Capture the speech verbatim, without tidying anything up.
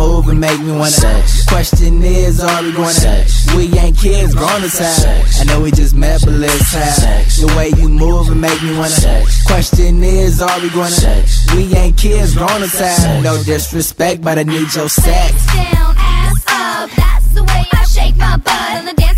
move and make me wanna sex. Question is, are we gonna sex? We ain't kids, grown to time. I know we just met, but let's have sex. The way you move and make me wanna sex. Question is, are we gonna sex? We ain't kids, grown to time. No disrespect, but I need your sex. Face down, ass up, that's the way I shake my butt on the dance.